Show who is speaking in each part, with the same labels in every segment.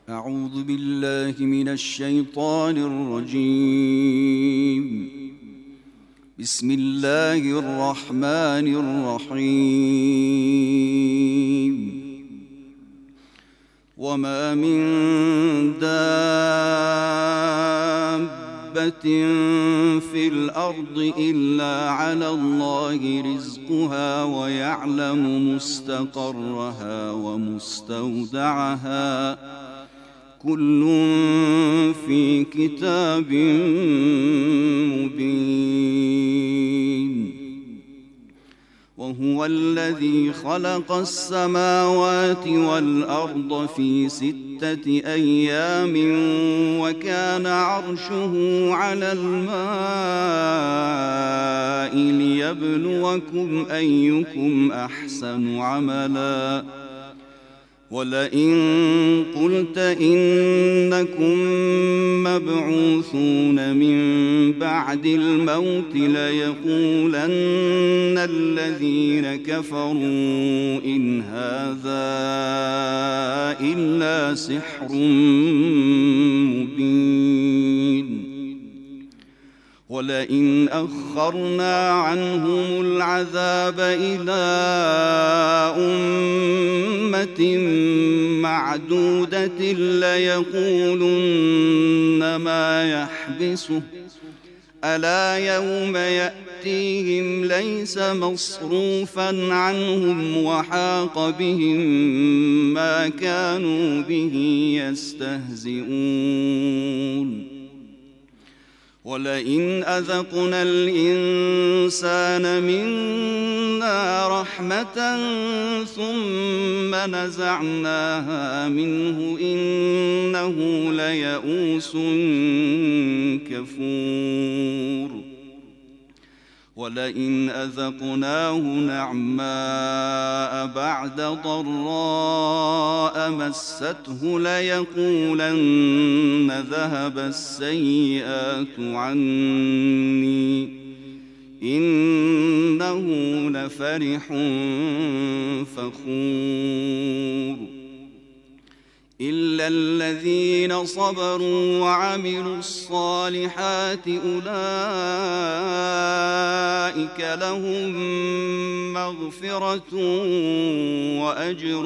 Speaker 1: أعوذ بالله من الشيطان الرجيم. بسم الله الرحمن الرحيم. وما من دابة في الأرض إلا على الله رزقها ويعلم مستقرها ومستودعها كل في كتاب مبين. وهو الذي خلق السماوات والأرض في 6 أيام وكان عرشه على الماء ليبلوكم أيكم أحسن عملا. ولئن قلت إنكم مبعوثون من بعد الموت ليقولن الذين كفروا إن هذا إلا سحر مبين. ولئن أخرنا عنهم العذاب إلى أمة معدودة ليقولن ما يحبسه ألا يوم يأتيهم ليس مصروفا عنهم وحاق بهم ما كانوا به يستهزئون. ولئن أذقنا الإنسان منا رحمة ثم نزعناها منه إنه ليئوس كفور. ولئن أذقناه نعماء بعد ضراء مسته ليقولن ذهب السيئات عني إنه لفرح فخور. إلا الذين صبروا وعملوا الصالحات أولئك لهم مغفرة وأجر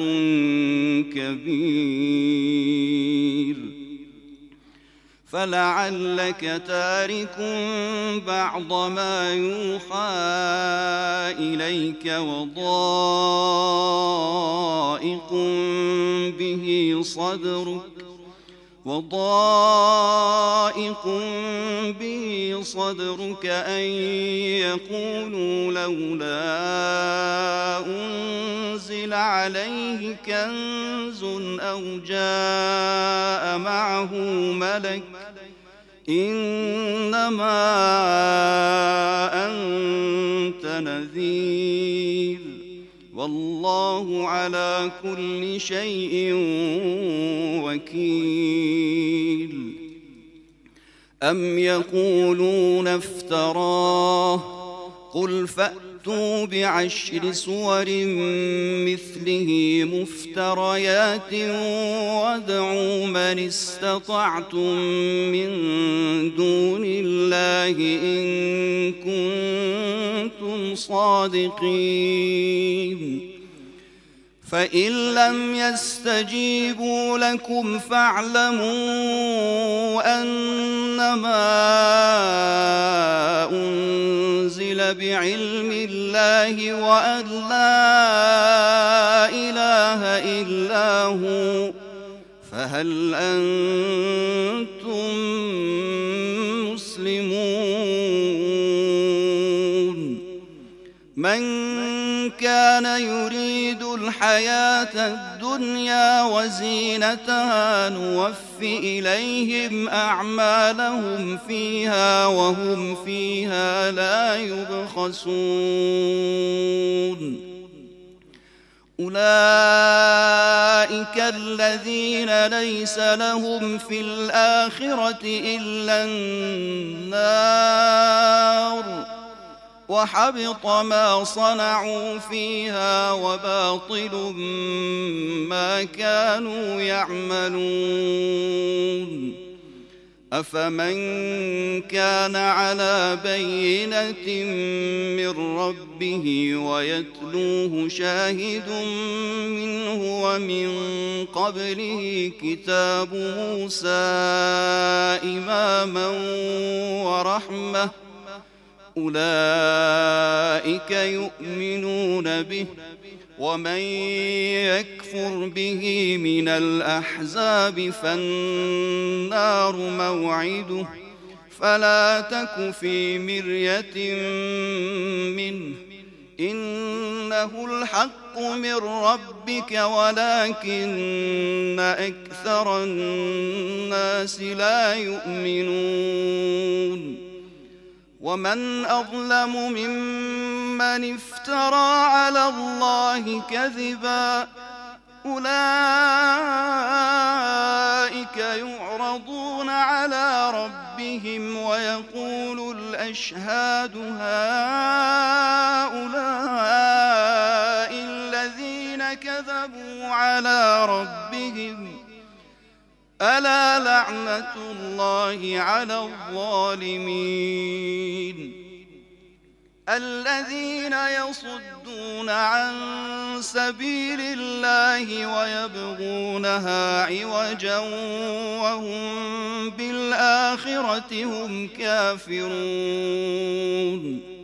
Speaker 1: كبير. فلعلك تارك بعض ما يوحى إليك وضائق به صدرك أن يقولوا لولا أنزل عليه كنز أو جاء معه ملك إنما أنت نذير والله على كل شيء وكيل. أم يقولون افتراه قل فأتوا ب10 سور مثله مفتريات وادعوا من استطعتم من دون الله إن كنتم صادقين. فإن لم يستجيبوا لكم فاعلموا أنما أنزل بعلم الله وأن لا إله إلا هو فهل أنتم مسلمون. من كان يريد الحياة الدنيا وزينتها نوف إليهم أعمالهم فيها وهم فيها لا يبخسون. أولئك الذين ليس لهم في الآخرة إلا النار وحبط ما صنعوا فيها وباطل ما كانوا يعملون. أفمن كان على بينة من ربه ويتلوه شاهد منه ومن قبله كتاب موسى إماما ورحمة أولئك يؤمنون به، ومن يكفر به من الأحزاب فالنار موعده، فلا تك في مرية منه إنه الحق من ربك ولكن أكثر الناس لا يؤمنون. ومن أظلم ممن افترى على الله كذبا أولئك يعرضون على ربهم ويقول الأشهاد هؤلاء الذين كذبوا على ربهم ألا لعنة الله على الظالمين. الذين يصدون عن سبيل الله ويبغونها عوجا وهم بالآخرة هم كافرون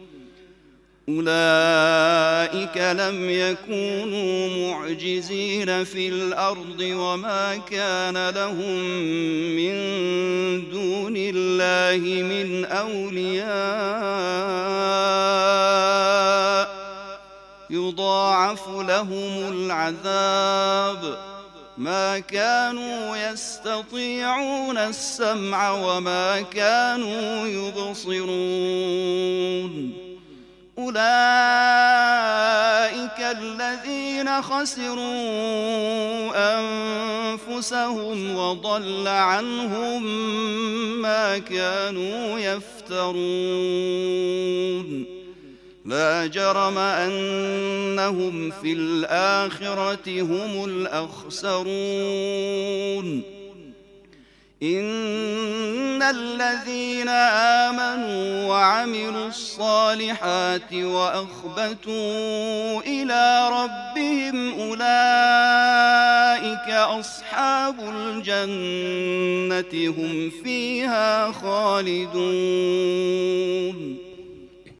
Speaker 1: أولئك لم يكونوا معجزين في الأرض وما كان لهم من دون الله من أولياء يضاعف لهم العذاب ما كانوا يستطيعون السمع وما كانوا يبصرون أولئك الذين خسروا أنفسهم وضل عنهم ما كانوا يفترون لا جرم أنهم في الآخرة هم الأخسرون إن الذين آمنوا وعملوا الصالحات وأخبتوا إلى ربهم أولئك أصحاب الجنة هم فيها خالدون